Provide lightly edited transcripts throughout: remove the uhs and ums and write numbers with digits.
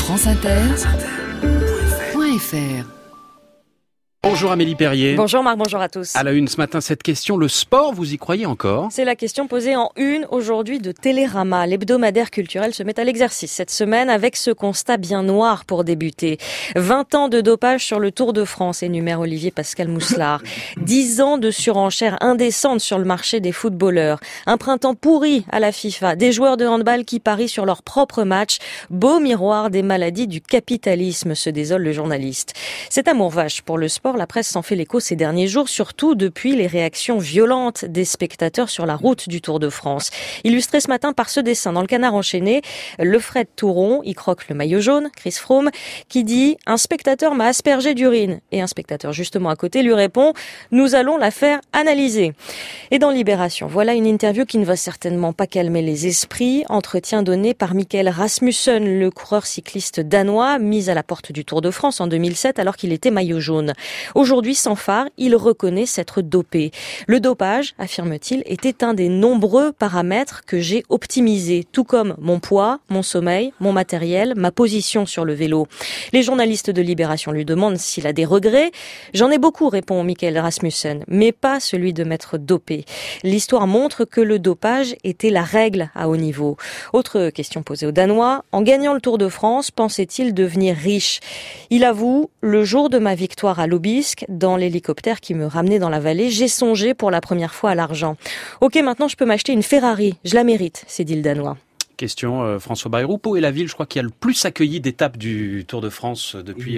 franceinter.fr. Bonjour Amélie Perrier. Bonjour Marc, bonjour à tous. À la une ce matin, cette question, le sport, vous y croyez encore ? C'est la question posée en une aujourd'hui de Télérama. L'hebdomadaire culturel se met à l'exercice cette semaine avec ce constat bien noir pour débuter. 20 ans de dopage sur le Tour de France, énumère Olivier Pascal Mousselard. 10 ans de surenchère indécente sur le marché des footballeurs. Un printemps pourri à la FIFA. Des joueurs de handball qui parient sur leur propre match. Beau miroir des maladies du capitalisme, se désole le journaliste. Cet amour vache pour le sport, la presse s'en fait l'écho ces derniers jours, surtout depuis les réactions violentes des spectateurs sur la route du Tour de France. Illustré ce matin par ce dessin dans le Canard enchaîné, Lefred Touron y croque le maillot jaune, Chris Froome, qui dit « Un spectateur m'a aspergé d'urine ». Et un spectateur justement à côté lui répond « Nous allons la faire analyser ». Et dans Libération, voilà une interview qui ne va certainement pas calmer les esprits. Entretien donné par Michael Rasmussen, le coureur cycliste danois, mis à la porte du Tour de France en 2007 alors qu'il était maillot jaune. Aujourd'hui, sans phare, il reconnaît s'être dopé. Le dopage, affirme-t-il, était un des nombreux paramètres que j'ai optimisés, tout comme mon poids, mon sommeil, mon matériel, ma position sur le vélo. Les journalistes de Libération lui demandent s'il a des regrets. J'en ai beaucoup, répond Michael Rasmussen, mais pas celui de m'être dopé. L'histoire montre que le dopage était la règle à haut niveau. Autre question posée aux Danois. En gagnant le Tour de France, pensait-il devenir riche ? Il avoue, le jour de ma victoire à Lobisque, dans l'hélicoptère qui me ramenait dans la vallée, j'ai songé pour la première fois à l'argent. Ok, maintenant je peux m'acheter une Ferrari, je la mérite, s'est dit le Danois. Question François Bayrou. Pau est la ville, je crois, qui a le plus accueilli d'étapes du Tour de France depuis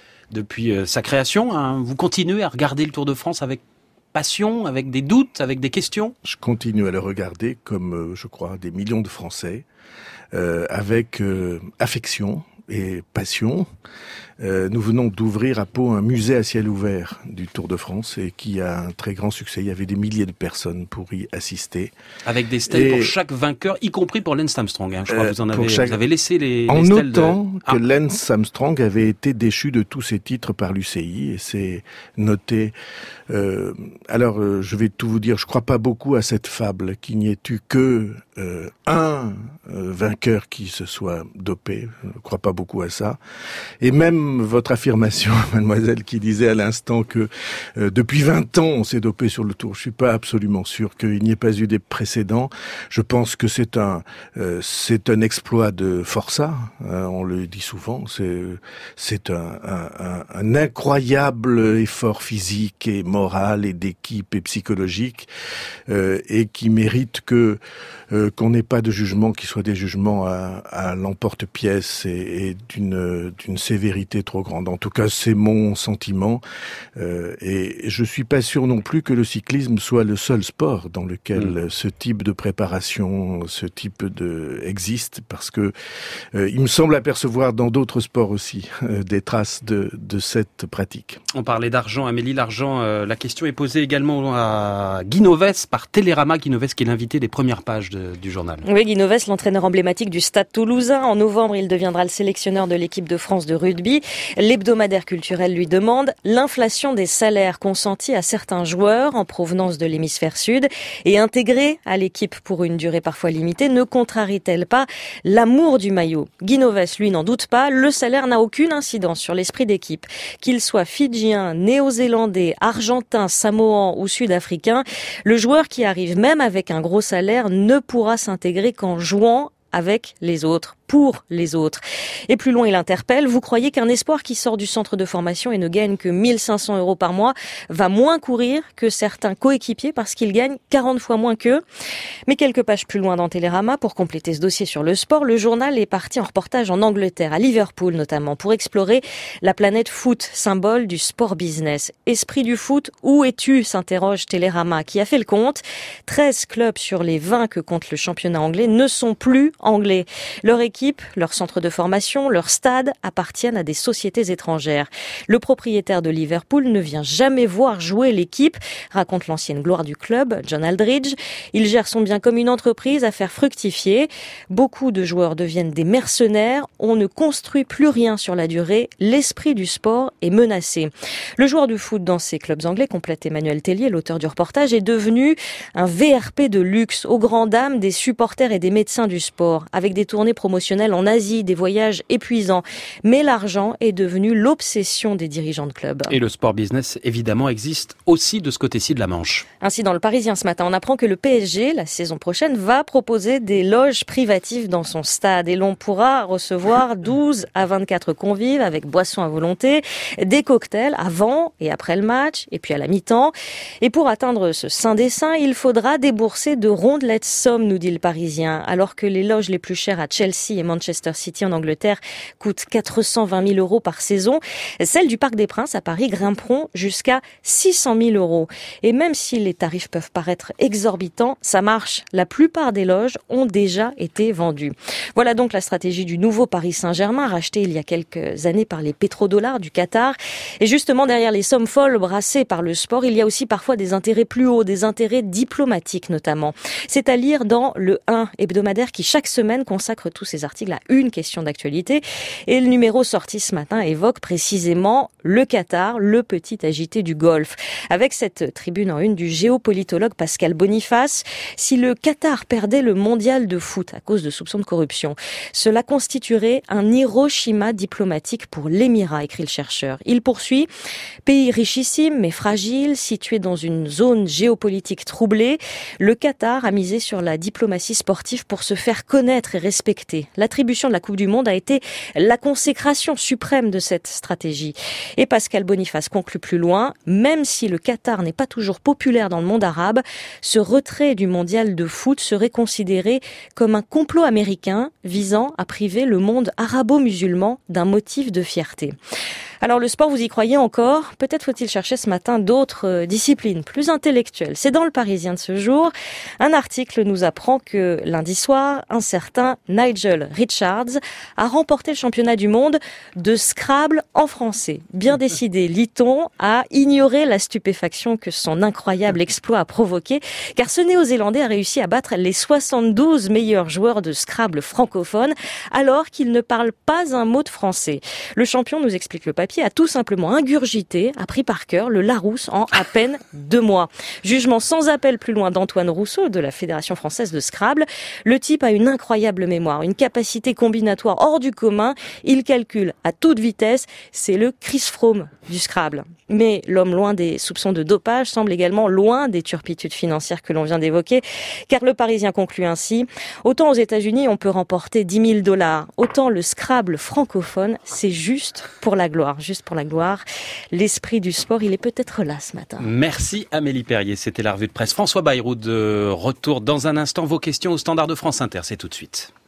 sa création. Hein. Vous continuez à regarder le Tour de France avec passion, avec des doutes, avec des questions ? Je continue à le regarder comme, je crois, des millions de Français, avec affection et passion. Nous venons d'ouvrir à Pau un musée à ciel ouvert du Tour de France et qui a un très grand succès. Il y avait des milliers de personnes pour y assister. Avec des stèles pour chaque vainqueur, y compris pour Lance Armstrong. Hein. Je crois que vous avez laissé les en stèles notant que Lance Armstrong avait été déchu de tous ses titres par l'UCI et c'est noté. Je vais tout vous dire, je crois pas beaucoup à cette fable qu'il n'y ait eu que un vainqueur qui se soit dopé. Je ne crois pas beaucoup à ça. Et même votre affirmation, mademoiselle, qui disait à l'instant que depuis 20 ans on s'est dopé sur le Tour, je suis pas absolument sûr qu'il n'y ait pas eu des précédents. Je pense que c'est un exploit de Força, on le dit souvent, c'est un incroyable effort physique et moral et d'équipe et psychologique et qui mérite qu'on n'ait pas de jugement qui soit des jugements à l'emporte-pièce et d'une sévérité trop grande. En tout cas, c'est mon sentiment. Et je suis pas sûr non plus que le cyclisme soit le seul sport dans lequel ce type de préparation, ce type existe, parce que il me semble apercevoir dans d'autres sports aussi des traces de cette pratique. On parlait d'argent, Amélie, l'argent. La question est posée également à Guy Novès par Télérama. Guy Novès qui est l'invité des premières pages du journal. Oui, Guy Novès, l'entraîneur emblématique du Stade Toulousain. En novembre, il deviendra le sélectionneur de l'équipe de France de rugby. L'hebdomadaire culturel lui demande l'inflation des salaires consentis à certains joueurs en provenance de l'hémisphère sud et intégrés à l'équipe pour une durée parfois limitée ne contrarie-t-elle pas l'amour du maillot ? Guy Novès, lui, n'en doute pas. Le salaire n'a aucune incidence sur l'esprit d'équipe. Qu'il soit fidjien, néo-zélandais, argentin, samoan ou sud-africain, le joueur qui arrive même avec un gros salaire ne pourra s'intégrer qu'en jouant avec les autres, pour les autres. Et plus loin, il interpelle, vous croyez qu'un espoir qui sort du centre de formation et ne gagne que 1 500 € par mois va moins courir que certains coéquipiers parce qu'il gagne 40 fois moins qu'eux ? Mais quelques pages plus loin dans Télérama, pour compléter ce dossier sur le sport, le journal est parti en reportage en Angleterre, à Liverpool notamment, pour explorer la planète foot, symbole du sport business. Esprit du foot, où es-tu ? S'interroge Télérama, qui a fait le compte. 13 clubs sur les 20 que compte le championnat anglais ne sont plus anglais. Leur équipe, leur centre de formation, leur stade appartiennent à des sociétés étrangères. Le propriétaire de Liverpool ne vient jamais voir jouer l'équipe, raconte l'ancienne gloire du club, John Aldridge. Il gère son bien comme une entreprise à faire fructifier. Beaucoup de joueurs deviennent des mercenaires. On ne construit plus rien sur la durée. L'esprit du sport est menacé. Le joueur de foot dans ces clubs anglais, complète Emmanuel Tellier, l'auteur du reportage, est devenu un VRP de luxe, aux grandes dames des supporters et des médecins du sport, avec des tournées promotionnelles promotionnels en Asie, des voyages épuisants. Mais l'argent est devenu l'obsession des dirigeants de clubs. Et le sport business, évidemment, existe aussi de ce côté-ci de la Manche. Ainsi, dans le Parisien ce matin, on apprend que le PSG, la saison prochaine, va proposer des loges privatives dans son stade. Et l'on pourra recevoir 12 à 24 convives avec boissons à volonté, des cocktails avant et après le match, et puis à la mi-temps. Et pour atteindre ce saint des saints, il faudra débourser de rondelettes sommes, nous dit le Parisien. Alors que les loges les plus chères à Chelsea et Manchester City en Angleterre coûtent 420 000 € par saison, celles du Parc des Princes à Paris grimperont jusqu'à 600 000 €. Et même si les tarifs peuvent paraître exorbitants, ça marche. La plupart des loges ont déjà été vendues. Voilà donc la stratégie du nouveau Paris Saint-Germain, racheté il y a quelques années par les pétrodollars du Qatar. Et justement, derrière les sommes folles brassées par le sport, il y a aussi parfois des intérêts plus hauts, des intérêts diplomatiques notamment. C'est à lire dans le 1 hebdomadaire qui chaque semaine consacre tous ses articles à une question d'actualité. Et le numéro sorti ce matin évoque précisément le Qatar, le petit agité du Golfe. Avec cette tribune en une du géopolitologue Pascal Boniface, si le Qatar perdait le mondial de foot à cause de soupçons de corruption, cela constituerait un Hiroshima diplomatique pour l'Émirat, écrit le chercheur. Il poursuit, pays richissime mais fragile, situé dans une zone géopolitique troublée, le Qatar a misé sur la diplomatie sportive pour se faire connaître et respecter. L'attribution de la Coupe du Monde a été la consécration suprême de cette stratégie. Et Pascal Boniface conclut plus loin, même si le Qatar n'est pas toujours populaire dans le monde arabe, ce retrait du mondial de foot serait considéré comme un complot américain visant à priver le monde arabo-musulman d'un motif de fierté. Alors le sport, vous y croyez encore ? Peut-être faut-il chercher ce matin d'autres disciplines plus intellectuelles. C'est dans le Parisien de ce jour. Un article nous apprend que lundi soir, un certain Nigel Richards a remporté le championnat du monde de Scrabble en français. Bien décidé, lit-on, à ignorer la stupéfaction que son incroyable exploit a provoqué, car ce Néo-Zélandais a réussi à battre les 72 meilleurs joueurs de Scrabble francophones, alors qu'il ne parle pas un mot de français. Le champion, nous explique le papier, a tout simplement ingurgité, appris par cœur le Larousse en à peine 2 mois. Jugement sans appel plus loin d'Antoine Rousseau de la Fédération française de Scrabble. Le type a une incroyable mémoire, une capacité combinatoire hors du commun. Il calcule à toute vitesse. C'est le Chris Froome du Scrabble. Mais l'homme, loin des soupçons de dopage, semble également loin des turpitudes financières que l'on vient d'évoquer, car le Parisien conclut ainsi: autant aux États-Unis on peut remporter 10 000 $, autant le Scrabble francophone, c'est juste pour la gloire. Juste pour la gloire. L'esprit du sport, il est peut-être là ce matin. Merci Amélie Perrier, c'était la revue de presse. François Bayrou de retour dans un instant. Vos questions au standard de France Inter, c'est tout de suite.